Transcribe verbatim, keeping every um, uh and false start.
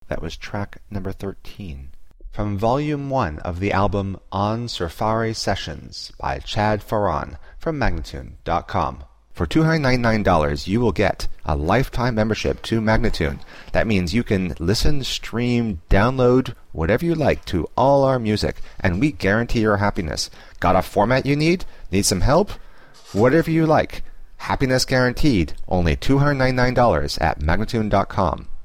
That was track number thirteen. From Volume one of the album On Surfari Sessions by Chad Farran from Magnatune dot com. For two hundred ninety-nine dollars, you will get a lifetime membership to Magnatune. That means you can listen, stream, download, whatever you like to all our music, and we guarantee your happiness. Got a format you need? Need some help? Whatever you like. Happiness guaranteed. Only two hundred ninety-nine dollars at Magnatune dot com.